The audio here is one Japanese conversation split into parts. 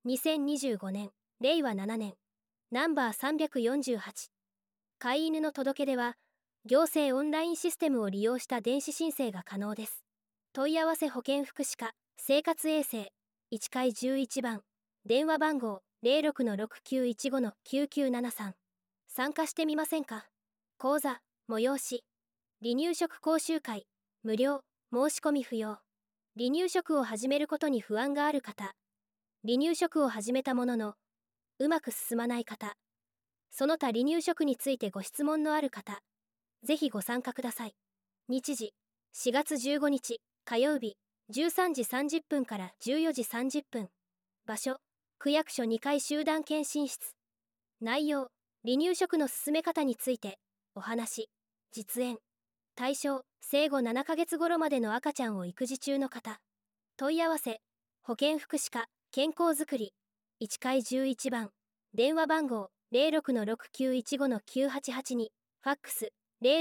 2025年、令和7年、ナンバー348。飼い犬の届け出は、行政オンラインシステムを利用した電子申請が可能です。問い合わせ保健福祉課、生活衛生、1階11番、電話番号 06-6915-9973。参加してみませんか？講座、催し、離乳食講習会、無料、申し込み不要。離乳食を始めることに不安がある方、離乳食を始めたものの、うまく進まない方、その他離乳食についてご質問のある方、ぜひご参加ください。日時、4月15日、火曜日、13時30分から14時30分。場所、区役所2階集団検診室。内容、離乳食の進め方について、お話、実演。対象、生後7ヶ月頃までの赤ちゃんを育児中の方。問い合わせ、保健福祉課、健康づくり、1階11番、電話番号 06-6915-9882、ファックス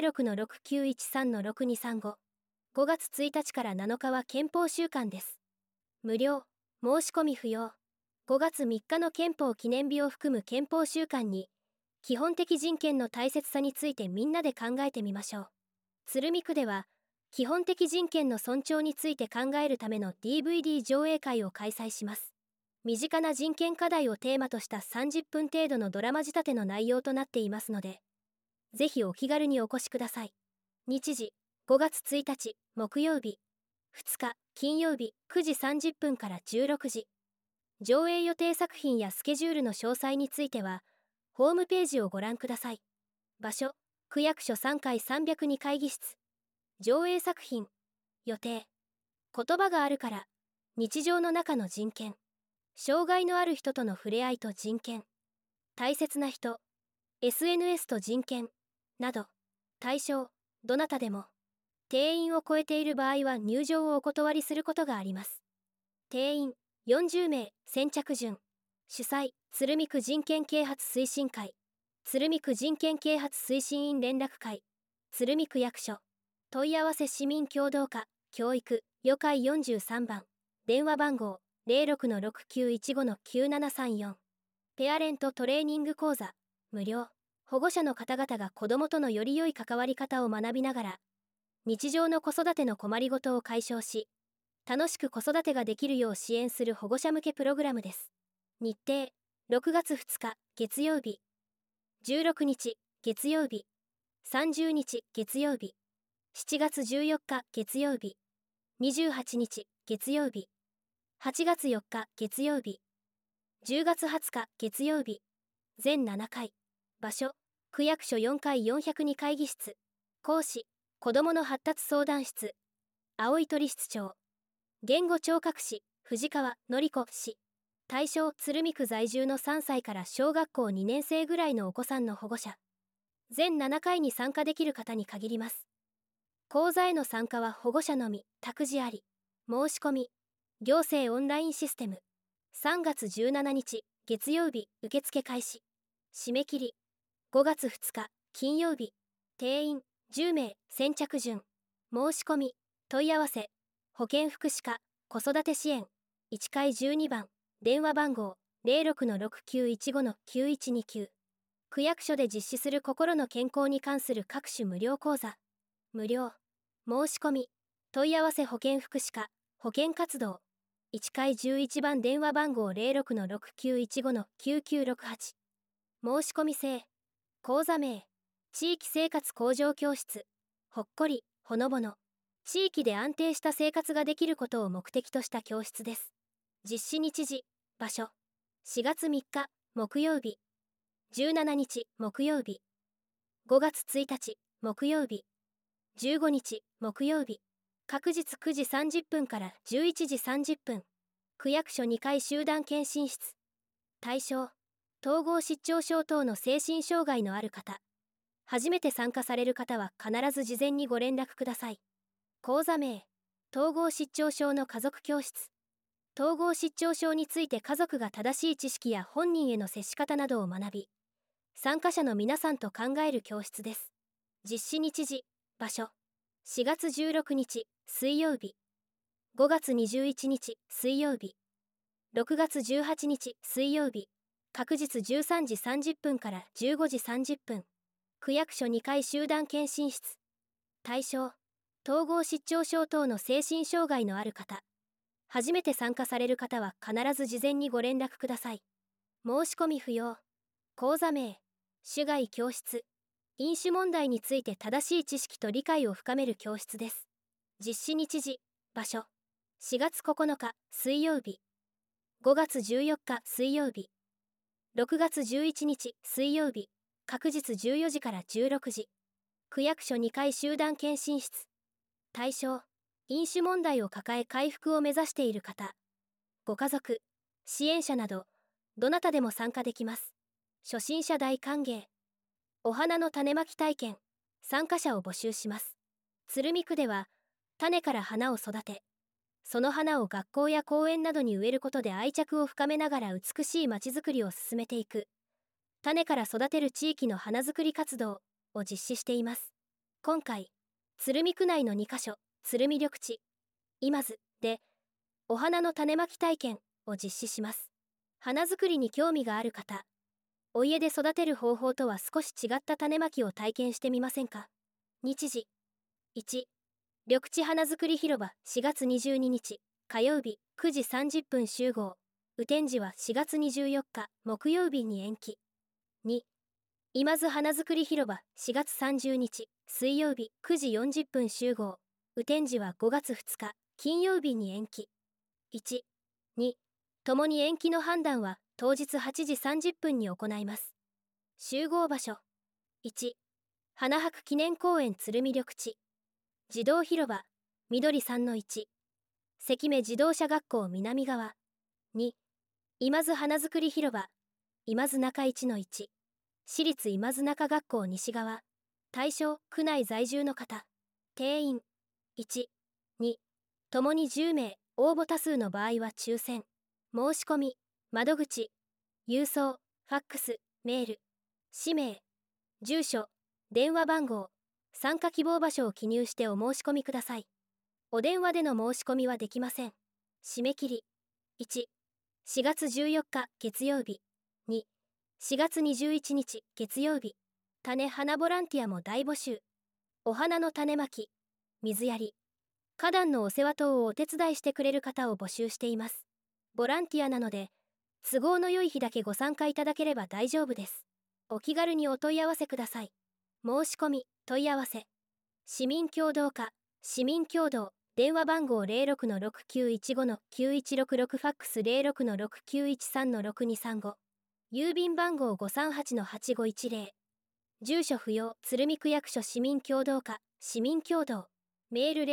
06-6913-6235。5月1日から7日は憲法週間です。無料、申し込み不要。5月3日の憲法記念日を含む憲法週間に、基本的人権の大切さについてみんなで考えてみましょう。鶴見区では、基本的人権の尊重について考えるための DVD 上映会を開催します。身近な人権課題をテーマとした30分程度のドラマ仕立ての内容となっていますので、ぜひお気軽にお越しください。日時、5月1日、木曜日、2日、金曜日、9時30分から16時。上映予定作品やスケジュールの詳細については、ホームページをご覧ください。場所、区役所3階302会議室。上映作品、予定。言葉があるから、日常の中の人権。障害のある人との触れ合いと人権。大切な人、SNS と人権、など。対象、どなたでも。定員を超えている場合は入場をお断りすることがあります。定員、40名、先着順。主催、鶴見区人権啓発推進会。鶴見区人権啓発推進員連絡会。鶴見区役所。問い合わせ市民協働課、教育、予会43番。電話番号、06-6915-9734。ペアレントトレーニング講座、無料。保護者の方々が子どもとのより良い関わり方を学びながら、日常の子育ての困りごとを解消し、楽しく子育てができるよう支援する保護者向けプログラムです。日程、6月2日、月曜日。16日、月曜日。30日、月曜日。7月14日、月曜日。28日、月曜日。8月4日、月曜日。10月20日、月曜日。全7回。場所、区役所4階402会議室。講師、子どもの発達相談室。青い鳥室長。言語聴覚士、藤川典子氏。対象、鶴見区在住の3歳から小学校2年生ぐらいのお子さんの保護者。全7回に参加できる方に限ります。講座への参加は保護者のみ、託児あり。申し込み、行政オンラインシステム。3月17日、月曜日、受付開始。締め切り、5月2日、金曜日。定員、10名、先着順。申し込み、問い合わせ、保健福祉課、子育て支援、1階12番、電話番号、06-6915-9129。区役所で実施する心の健康に関する各種無料講座。無料。申し込み、問い合わせ保健福祉課、保健活動。1階11番電話番号 06-6915-9968。申し込み制。講座名。地域生活向上教室。ほっこり、ほのぼの。地域で安定した生活ができることを目的とした教室です。実施日時、場所。4月3日、木曜日。17日、木曜日。5月1日、木曜日。15日、木曜日。各日9時30分から11時30分。区役所2階集団検診室。対象、統合失調症等の精神障害のある方。初めて参加される方は必ず事前にご連絡ください。講座名、統合失調症の家族教室。統合失調症について家族が正しい知識や本人への接し方などを学び、参加者の皆さんと考える教室です。実施日時、場所。4月16日、水曜日。5月21日、水曜日。 6月18日水曜日、各日13時30分から15時30分、区役所2階集団検診室。対象、統合失調症等の精神障害のある方。初めて参加される方は必ず事前にご連絡ください。申し込み不要。講座名、種外教室。飲酒問題について正しい知識と理解を深める教室です。実施日時、場所。4月9日水曜日、5月14日水曜日、6月11日水曜日、各日14時から16時。区役所2階集団検診室。対象、飲酒問題を抱え回復を目指している方、ご家族、支援者など、どなたでも参加できます。初心者大歓迎。お花の種まき体験、参加者を募集します。鶴見区では、種から花を育て、その花を学校や公園などに植えることで愛着を深めながら美しいまちづくりを進めていく、種から育てる地域の花づくり活動を実施しています。今回、鶴見区内の2カ所、鶴見緑地、今津で、お花の種まき体験を実施します。花作りに興味がある方、お家で育てる方法とは少し違った種まきを体験してみませんか。日時、1、緑地花作り広場4月22日、火曜日9時30分集合。雨天時は4月24日木曜日に延期。2、今津花作り広場4月30日、水曜日9時40分集合。雨天時は5月2日金曜日に延期。1、2、ともに延期の判断は当日8時30分に行います。集合場所、1、花博記念公園鶴見緑地、児童広場緑 3-1、関目自動車学校南側。2、今津花作り広場今津中 1-1、私立今津中学校西側。対象、区内在住の方。定員、1、2、ともに10名、応募多数の場合は抽選。申し込み、窓口、郵送、ファックス、メール、氏名、住所、電話番号、参加希望場所を記入してお申し込みください。お電話での申し込みはできません。締め切り、1、4月14日月曜日、2、4月21日月曜日。種花ボランティアも大募集。お花の種まき、水やり、花壇のお世話等をお手伝いしてくれる方を募集しています。ボランティアなので、都合の良い日だけご参加いただければ大丈夫です。お気軽にお問い合わせください。申し込み、問い合わせ。市民協働課、市民協働、電話番号 06-6915-9166 ファックス 06-6913-6235。郵便番号 538-8510。住所不要、鶴見区役所市民協働課、市民協働。メール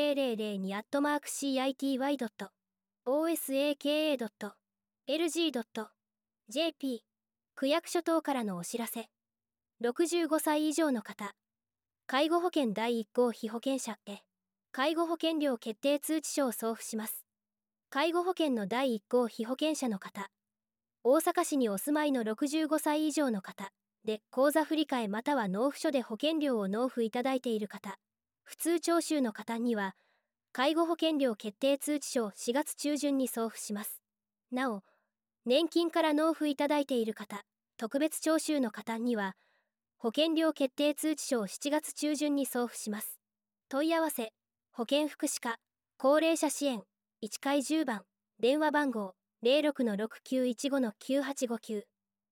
0002@osaka.lg.jp。区役所等からのお知らせ。65歳以上の方、介護保険第1号被保険者へ、介護保険料決定通知書を送付します。介護保険の第1号被保険者の方、大阪市にお住まいの65歳以上の方で、口座振替または納付書で保険料を納付いただいている方、普通徴収の方には、介護保険料決定通知書を4月中旬に送付します。なお、年金から納付いただいている方、特別徴収の方には、保険料決定通知書を7月中旬に送付します。問い合わせ、保健福祉課、高齢者支援、1階10番、電話番号 06-6915-9859。